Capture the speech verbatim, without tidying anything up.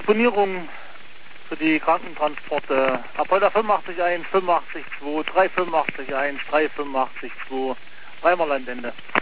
Disponierung für die Krankentransporte. Apollo fünfundachtzig eins, fünfundachtzig zwei, drei fünfundachtzig eins, drei fünfundachtzig zwei, dreimal Landende.